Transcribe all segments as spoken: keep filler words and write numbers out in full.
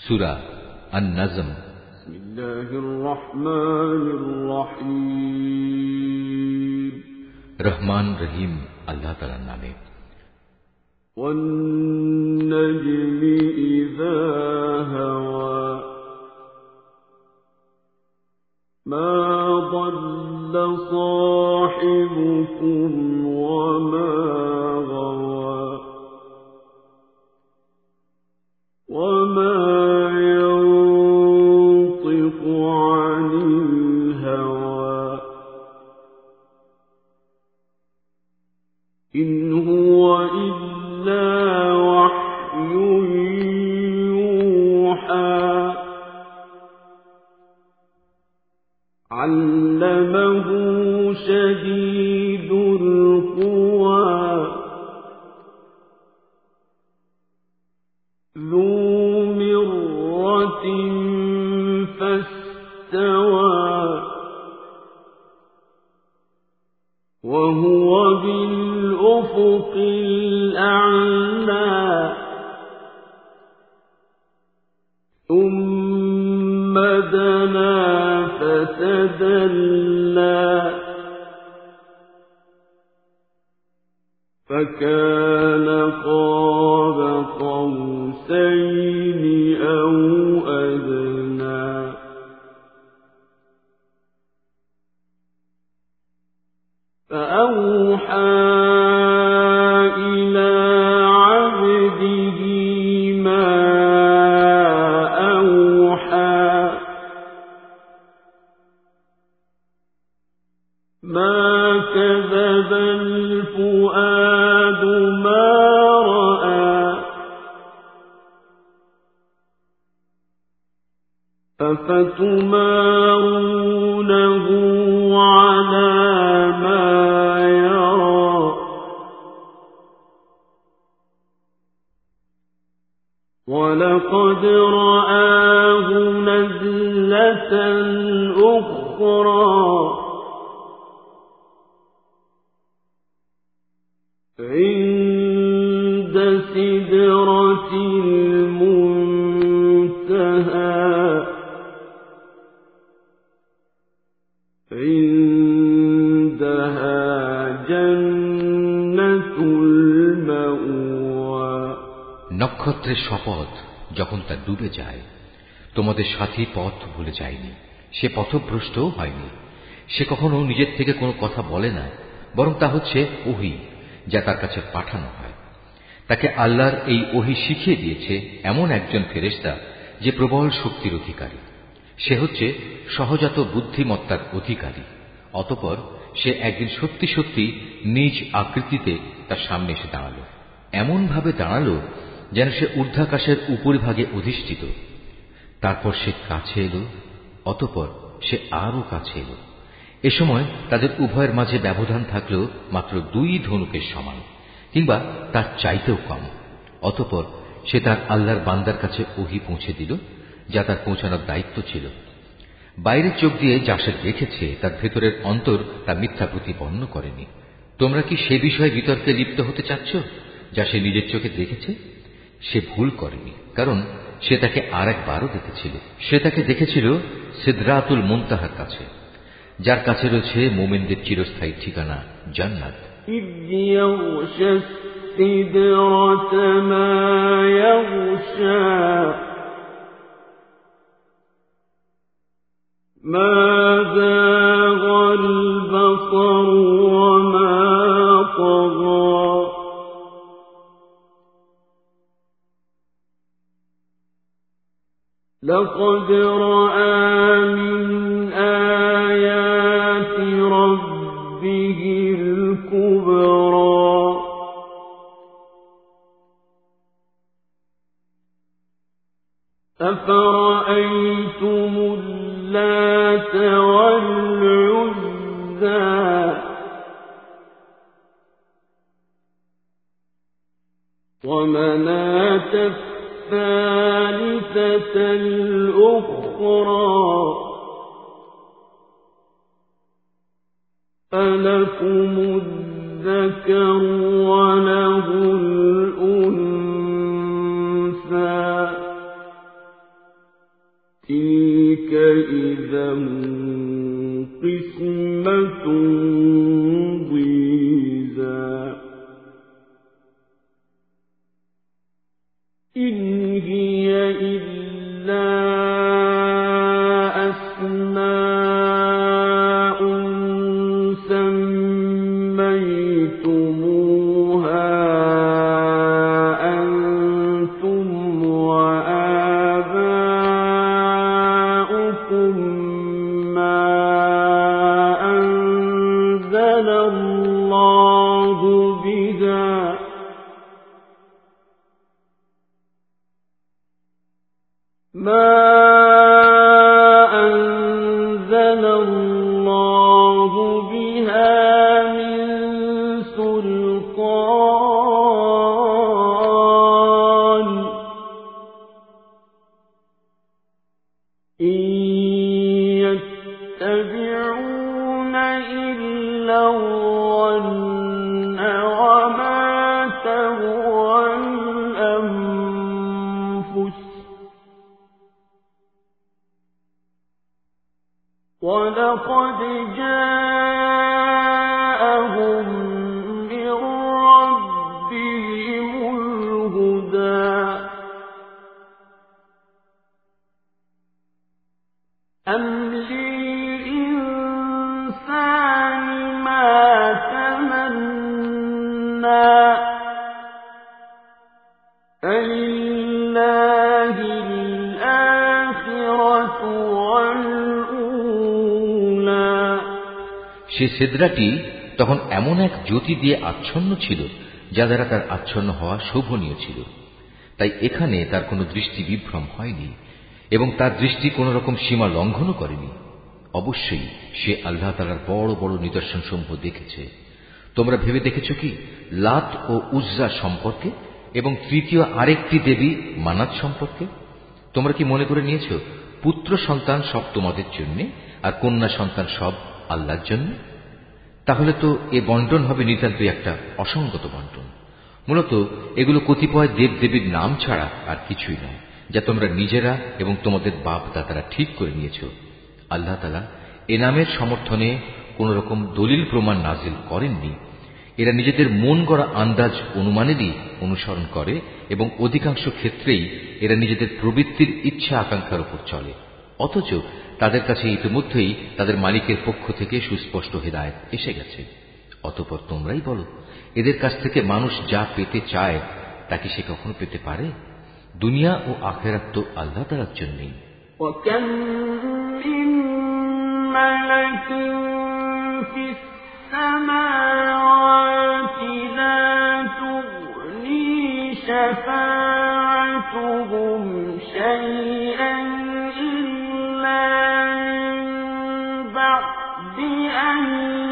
সূরা আন-নাজম। বিসমিল্লাহির রহমানির রহিম। রহমান রহিম আল্লাহ তাআলার নামে। ওয়ান-নাজমি ইযা হাওয়া মা ضل صاحبكم وما غوى وما ينطق عن الهوى إن هو إلا وحي يوحى علمه شديد القوى ذو مرة فاستوى وهو بالأفق الأعلى ثم دنا فتدلى فكان قاب قوسين أو أدنى فأوحى إلى عبده ما أوحى ما كذب الفؤاد ما رأى أفتمارونه على ما يرى ولقد رآه نزلة أخرى عند سدرة المنتهى عندها جنة المأوى নক্ষত্রের শপথ যখন তা ডুবে যায়, তোমাদের সাথী পথ ভুলে যায়নি, সে পথভ্রষ্টও হয়নি। সে কখনো নিজের থেকে কোনো কথা বলে না, বরং তা হচ্ছে ওহী যা তার কাছে পাঠানো হয়। তাকে আল্লাহর এই ওহী শিখিয়ে দিয়েছে এমন একজন ফেরেশতা যে প্রবল শক্তির অধিকারী। সে হচ্ছে সহজাত বুদ্ধিমত্তার অধিকারী। অতঃপর সে একদিন সত্যি সত্যি নিজ আকৃতিতে তার সামনে এসে দাঁড়াল। এমন ভাবে দাঁড়াল যেন সে ঊর্ধ্বাকাশের উপরিভাগে অধিষ্ঠিত। তারপর সে কাছে এলো, অতঃপর সে আরো কাছে এলো। এ সময় তাদের উভয়ের মাঝে ব্যবধান থাকলেও মাত্র দুই ধনুকের সমান, কিংবা তার চাইতেও কম। অতঃপর সে তার আল্লাহর বান্দার কাছে ওহী পৌঁছে দিল, যা তার পৌঁছানোর দায়িত্ব ছিল। বাইরের চোখ দিয়ে যা সে দেখেছে তার ভেতরের অন্তর তা মিথ্যা প্রতিপন্ন করেনি। তোমরা কি সে বিষয়ে বিতর্কে লিপ্ত হতে চাচ্ছ যা সে নিজের চোখে দেখেছে? সে ভুল করেনি, কারণ সে তাকে আর একবারও দেখেছিল। সে তাকে দেখেছিল সিদরাতুল মুনতাহার কাছে, যার কাছে রয়েছে মুমিনদের চিরস্থায়ী ঠিকানা জান্নাত। إذ يغشى السدرة ما يغشى ما زاغ البصر وما طغى لقد رأى من آيات ربه الكبرى أفرأيتم اللات والعزى ومناة الثالثة الأخرى ألكم الذكر وله الأنثى تلك إذا قسمة ضيزى إن هي إلا أسماء سميتموها أنتم وآباؤكم ما أنزل الله بها ما أنزل الله بها من سلطان إن يتبعون إلا الظن وما تهوى الأنفس ولقد جاءهم من ربهم الهدى أم للإنسان ما تمنى فلله الآخرة والأولى সে সিদরাটি তখন এমন এক জ্যোতি দিয়ে আচ্ছন্ন ছিল যা দ্বারা তার আচ্ছন্ন হওয়া শোভনীয় ছিল, তাই এখানে তার কোনো দৃষ্টি বিভ্রম হয়নি এবং তার দৃষ্টি কোন রকম সীমা লঙ্ঘনও করেনি। অবশ্যই সে আল্লাহ তাআলার বড় বড় নিদর্শন সমূহ দেখেছে। তোমরা ভেবে দেখেছ কি লাত ও উজ্জা সম্পর্কে এবং তৃতীয় আরেকটি দেবী মানাত সম্পর্কে? তোমরা কি মনে করে নিয়েছ পুত্র সন্তান সব তোমাদের জন্য আর কন্যা সন্তান সব আল্লাহর জন্য? তাহলে তো এ বন্টন হবে নিতান্তই একটা অসঙ্গত বন্টন। মূলত এগুলো কতিপয় দেব দেবীর নাম ছাড়া আর কিছুই নয়, যা তোমরা নিজেরা এবং তোমাদের বাপ দাদারা ঠিক করে নিয়েছ। আল্লাহ তাআলা এ নামের সমর্থনে কোন রকম দলিল প্রমাণ নাজিল করেননি। এরা নিজেদের মন গড়া আন্দাজ অনুমানেরই অনুসরণ করে এবং অধিকাংশ ক্ষেত্রেই এরা নিজেদের প্রবৃত্তির ইচ্ছা আকাঙ্ক্ষার উপর চলে, অথচ তাদের কাছে ইতিমধ্যেই তাদের মালিকের পক্ষ থেকে সুস্পষ্ট হিদায়াত এসে গেছে। অতঃপর তোমরাই বলো, এদের কাছ থেকে মানুষ যা পেতে চায় তা কি সে কখনো পেতে পারে? দুনিয়া ও আখিরাত তো আল্লাহ তাআলার জন্যই। وكم من ملك في السماوات لا تغني شفاعتهم شيئا إلا من بعد أن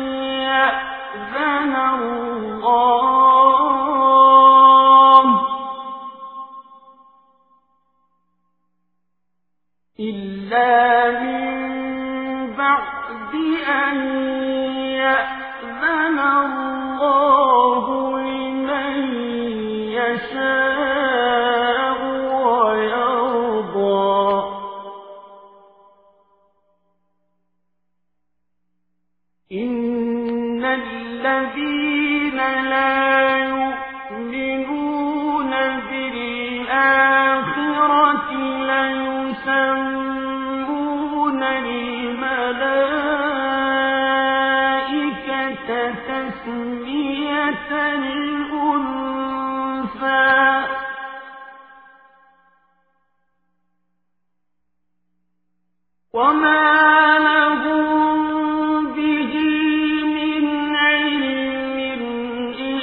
يأذن الله إلا من بعد أن يأذن الله لمن يشاء ويرضى إن الذين لا يؤمنون بالآخرة ليسمون الملائكة تسمية الأنثى وما لهم به من علم إن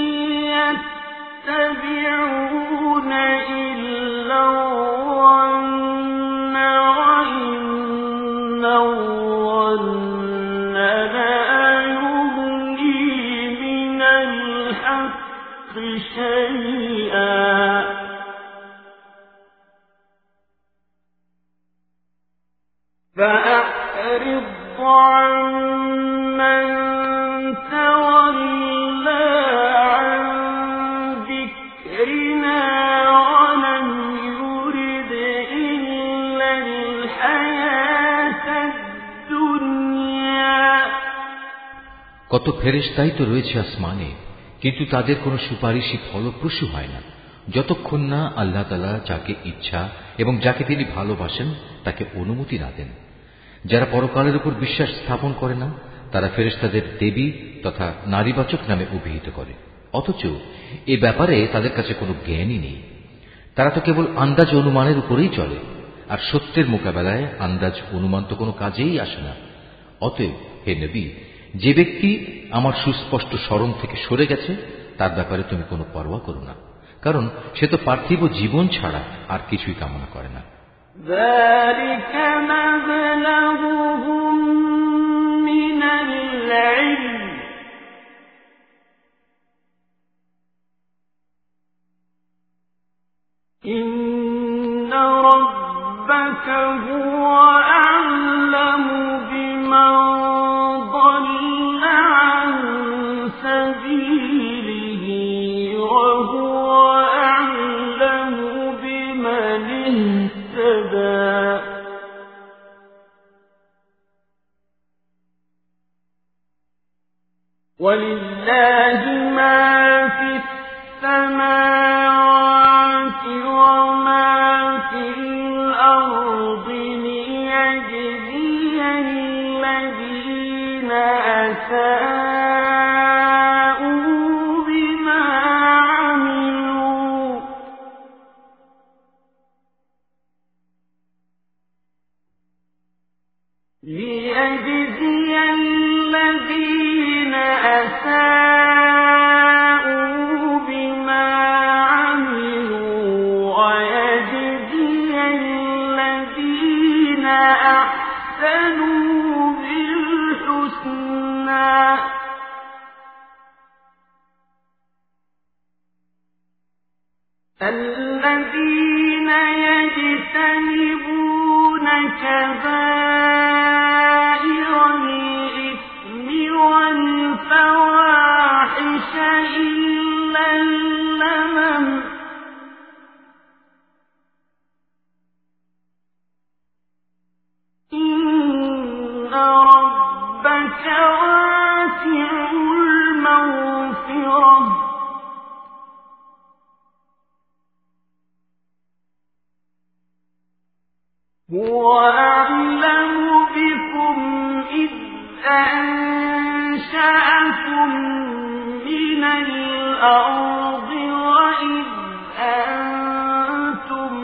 يتبعون إلا الظن وإن الظن لا يغني من الحق شيئا فأعرض عمن تولى عن ذكرنا ولم يرد إلا কত ফেরেশতাই তো রয়েছে আসমানে, কিন্তু তাদের কোনো সুপারিশই ফলপ্রসূ হয় না যতক্ষণ না আল্লাহ তাআলা যাকে ইচ্ছা এবং যাকে তিনি ভালোবাসেন তাকে অনুমতি না দেন। যারা পরকালের উপর বিশ্বাস স্থাপন করে না তারা ফেরেশতাদের দেবী তথা নারীবাচক নামে অভিহিত করে, অথচ এ ব্যাপারে তাদের কাছে কোনো জ্ঞানই নেই। তারা তো কেবল আন্দাজ অনুমানের উপরেই চলে, আর সত্যের মোকাবেলায় আন্দাজ অনুমান তো কোনো কাজেই আসে না। অতএব হে নবী, যে ব্যক্তি আমার সুস্পষ্ট স্মরণ থেকে সরে গেছে তার ব্যাপারে তুমি কোনো পরোয়া করো না, কারণ সে তো পার্থিব জীবন ছাড়া আর কিছুই কামনা করে না। ذلك مبلغهم من العلم إن ربك هو أعلم بمن ضل عن سبيله وهو أعلم بمن اهتدى ولله ما في السماوات وما في الأرض ليجزي الذين أساءوا بما عملوا ليجزي الذين أساءوا بما عملوا ويجزي الذين أحسنوا بالحسنى الذين يجتنبون كبائر الإثم والفواحش إلا اللمم إن ربك واسع المغفرة هو أعلم بكم إذ أنشأكم من الأرض وإذ أنتم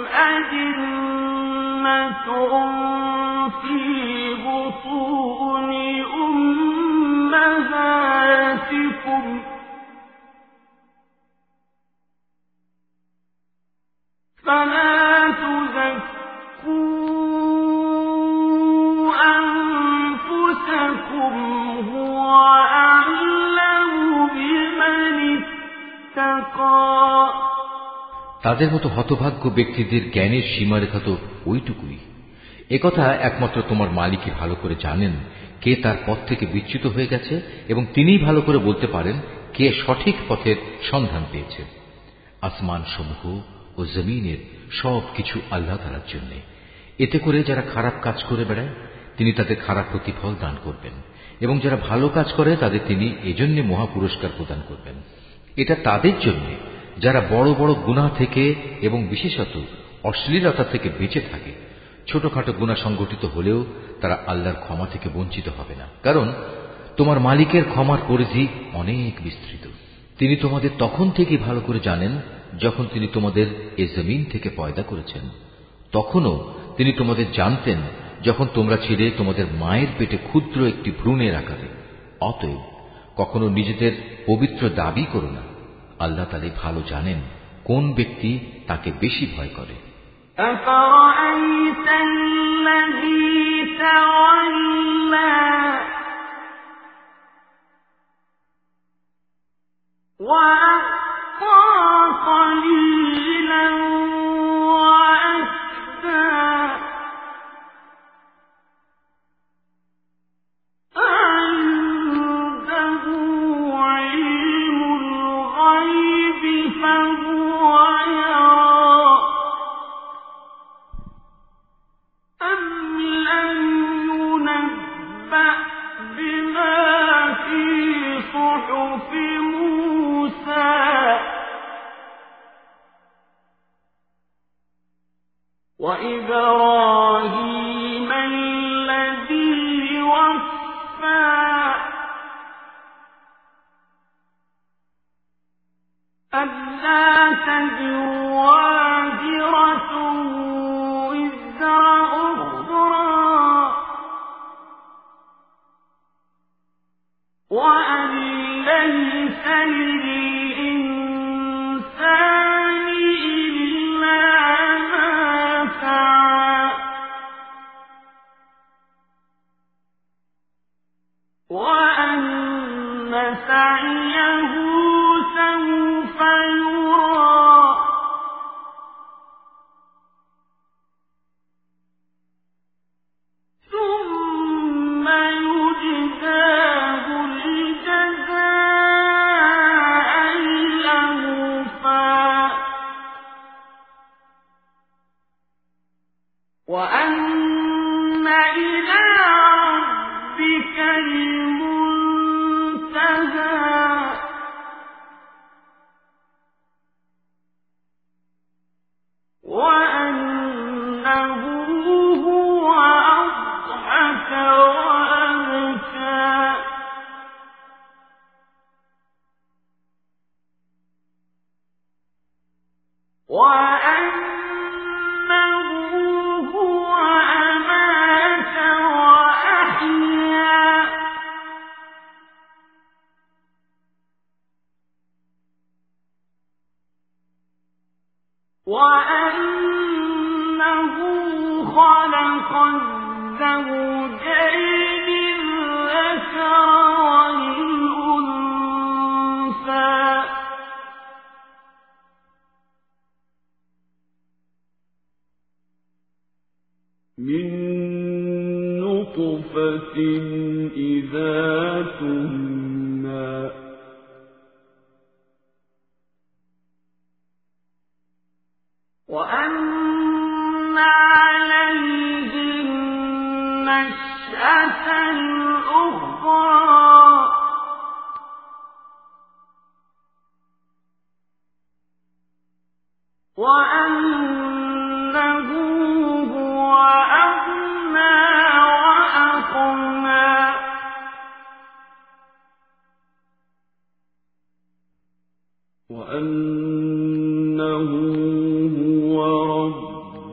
أجنة في بطون أمهاتكم فلا تزكوا أنفسكم هو أعلم بمن اتقى তাদের মতো হতভাগ্য ব্যক্তিদের জ্ঞানের সীমারেখা তো ওইটুকুই। একথা একমাত্র তোমার মালিকই ভালো করে জানেন কে তার পথ থেকে বিচ্যুত হয়ে গেছে, এবং তিনিই ভালো করে বলতে পারেন কে সঠিক পথের সন্ধান পেয়েছে। আসমান সমূহ ও জমিনের সব কিছু আল্লাহ তাআলার জন্য। এতে করে যারা খারাপ কাজ করে বেড়ায় তিনি তাদের খারাপ প্রতিফল দান করবেন, এবং যারা ভালো কাজ করে তাদের তিনি এজন্য মহা পুরস্কার প্রদান করবেন। এটা তাদের জন্য যারা বড় বড় গুনাহ থেকে এবং বিশেষত অশ্লীলতা থেকে বেঁচে থাকে। ছোটখাটো গুনাহ সংগঠিত হলেও তারা আল্লাহর ক্ষমা থেকে বঞ্চিত হবে না, কারণ তোমার মালিকের ক্ষমার পরিধি অনেক বিস্তৃত। তিনি তোমাদের তখন থেকে ভালো করে জানেন যখন তিনি তোমাদের এ জমিন থেকে পয়দা করেছেন। তখনও তিনি তোমাদের জানতেন যখন তোমরা ছিলে তোমাদের মায়ের পেটে ক্ষুদ্র একটি ভ্রূণের আকারে। অতএব কখনো নিজেদের পবিত্র দাবি করো না। আল্লাহ তাআলা ভালো জানেন কোন ব্যক্তি তাকে বেশি ভয় করে। أفرأيت الذي تولى وأعطى قليلا وأكدى عنده علم الغيب فهو يرى أم لم ينبأ بما في وإبراهيم الذي وفى ألا تزر وازرة وزر أخرى وأن ليس للإنسان إلا ما سعى وأن سعيه سوف يرى ثم يجزاه الجزاء الأوفى وأن إلى ربك المنتهى وأنه هو أضحك وأبكى وأنه هو أمات وأحيا وأنه خلق الزوجين الذكر والأنثى من نطفة إذا تمنى وأن عليه النشأة الأخرى وأنه هو أغنى وأقنى وأنه هو رب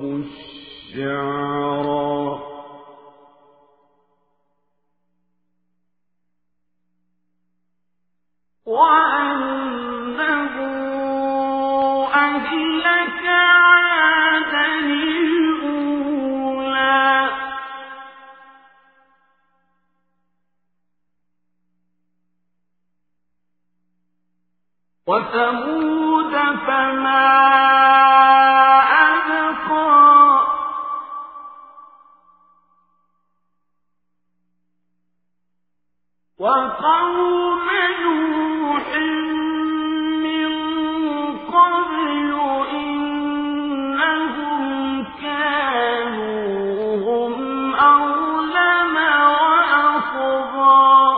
الشعرى وأنه أهلك عادا الأولى وثمود فما أبقى وقوم نوح من قبل إنهم كانوا هم أظلم وأطغى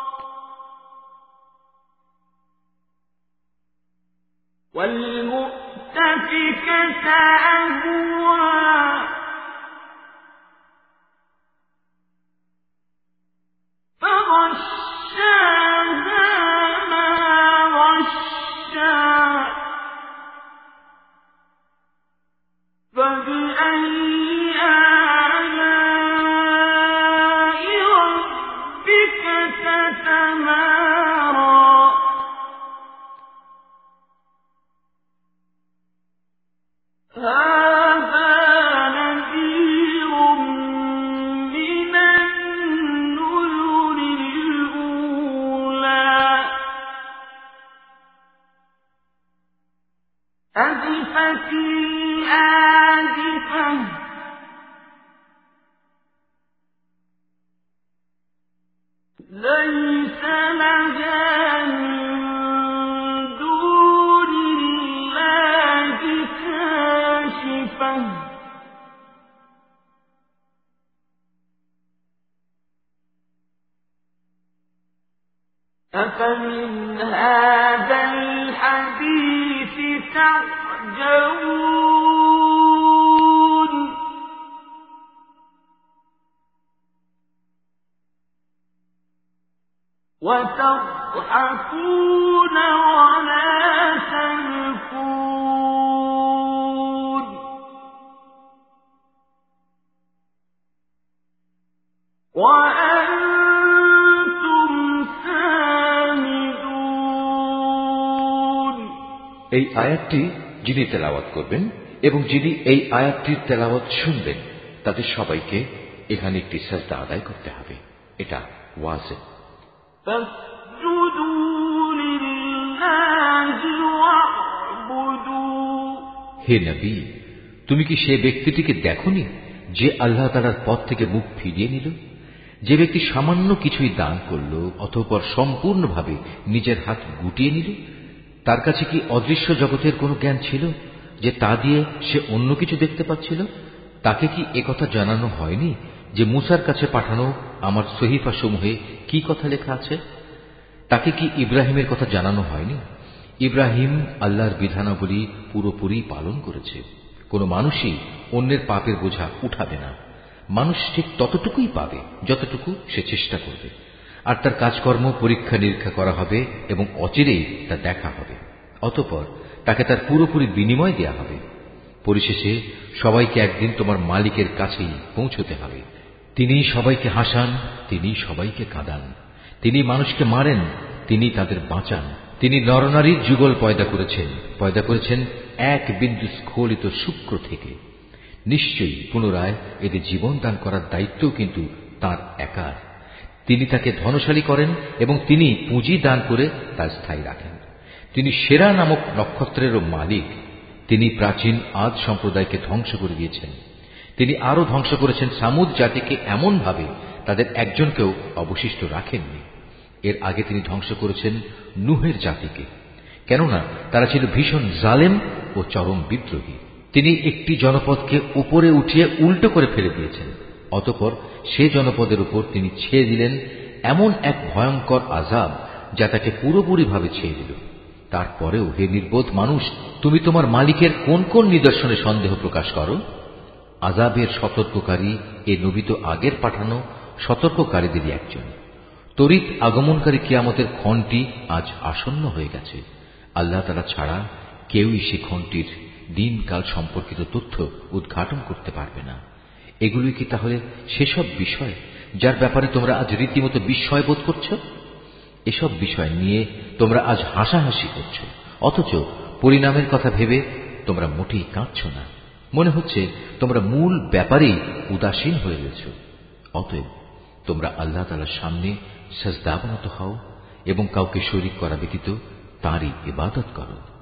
والمؤتفكة أهوى فغشاها ما غشا فبأي آلاء ربك تتمارى هذا نذير من النذر الأولى أزفت الآزفة ليس لها من دون الله كاشفة أفمن هذا الحديث تعجبون وتضحكون ولا تبكون وأنتم سامدون এই আয়াতটি যিনি তেলাওয়াত করবেন এবং যিনি এই আয়াতটির তেলাওয়াত শুনবেন তাদের সবাইকে এখানে একটি সাজদা আদায় করতে হবে। এটা ওয়াজিব। হে নবী, তুমি কি সে ব্যক্তিটিকে দেখোনি যে আল্লাহ তাআলার পথ থেকে মুখ ফিরিয়ে নিল, যে ব্যক্তি সামান্য কিছুই দান করল অতঃপর সম্পূর্ণভাবে নিজের হাত গুটিয়ে নিল? তার কাছে কি অদৃশ্য জগতের কোনো জ্ঞান ছিল যে তা দিয়ে সে অন্য কিছু দেখতে পাচ্ছিল? তাকে কি একথা জানানো হয়নি যে মুসার কাছে পাঠানো আমার সহিফা সমূহে কি কথা লেখা আছে? তাকে কি ইব্রাহিমের কথা জানানো হয়নি? ইব্রাহিম আল্লাহর বিধানাবলী পুরোপুরি পালন করেছে। কোন মানুষই অন্যের পাপের বোঝা উঠাবে না। মানুষ ঠিক ততটুকুই পাবে যতটুকু সে চেষ্টা করবে, আর তার কাজকর্ম পরীক্ষা নিরীক্ষা করা হবে এবং অচিরেই তা দেখা হবে। অতঃপর তাকে তার পুরোপুরি বিনিময় দেয়া হবে। পরিশেষে সবাইকে একদিন তোমার মালিকের কাছেই পৌঁছতে হবে। তিনি সবাইকে হাসান, তিনি সবাইকে কাঁদান, তিনি মানুষকে মারেন, তিনি তাদের বাঁচান। তিনি নরনারীর যুগল পয়দা করেছেন, পয়দা করেছেন এক বিন্দু স্খলিত শুক্র থেকে। নিশ্চয়ই পুনরায় এদের জীবন দান করার দায়িত্বও কিন্তু তাঁর একার। তিনি তাকে ধনশালী করেন এবং তিনি পুঁজি দান করে তা স্থায়ী রাখেন। তিনি সেরা নামক নক্ষত্রেরও মালিক। তিনি প্রাচীন আদ সম্প্রদায়কে ধ্বংস করে দিয়েছেন। তিনি আরো ধ্বংস করেছেন সামুদ জাতিকে এমন ভাবে তাদের একজনকেও অবশিষ্ট রাখেননি। এর আগে তিনি ধ্বংস করেছেন নূহের জাতিকে, কেননা তারা ছিল ভীষণ জালেম ও চরম বিদ্রোহী। তিনি একটি জনপদকে উপরে উঠিয়ে উল্টো করে ফেলে দিয়েছেন। অতঃপর সে জনপদের উপর তিনি ছেয়ে দিলেন এমন এক ভয়ঙ্কর আযাব যা তাকে পুরোপুরিভাবে ছেয়ে দিল। তারপরেও হে নির্বোধ মানুষ, তুমি তোমার মালিকের কোন কোন নিদর্শনে সন্দেহ প্রকাশ করো? আযাবের সতর্ককারী এ নবী তো আগের পাঠানো সতর্ককারীদেরই একজন। তড়িৎ আগমনকারী কিয়ামতের ক্ষণটি আজ আসন্ন হয়ে গেছে। আল্লাহ তাআলা ছাড়া কেউই সে ক্ষণটির দিনকাল সম্পর্কিত তথ্য উদ্ঘাটন করতে পারবে না। এগুলোই কি তাহলে সেসব বিষয় যার ব্যাপারে তোমরা আজ রীতিমতো বিস্ময় বোধ করছ? এসব বিষয় নিয়ে তোমরা আজ হাসাহাসি করছ, অথচ পরিণামের কথা ভেবে তোমরা মোটেই কাঁদছ না। মনে হচ্ছে তোমরা মূল ব্যাপারেই উদাসীন হয়ে গেছ। অতএব তোমরা আল্লাহ তাআলার সামনে সিজদাবনত হও এবং কাউকে শরীক করা ব্যতীত তাঁরই ইবাদত করো।